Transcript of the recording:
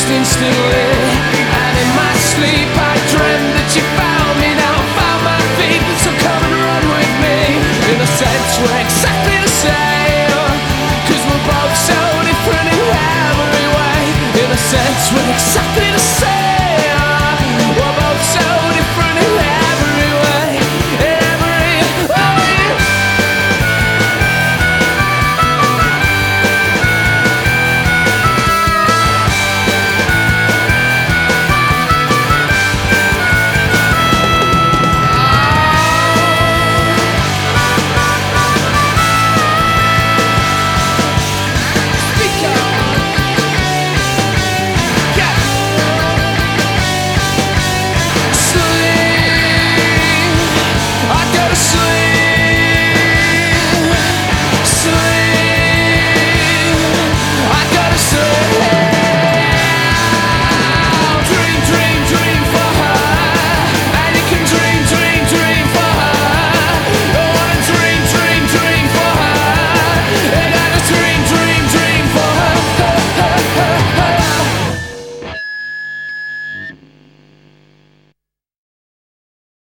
almost instantly. And in my sleep I dreamt that you found me. Now I found my feet, so come and run with me. In a sense we're exactly the same, 'cause we're both so different in every way. In a sense we're exactly the same.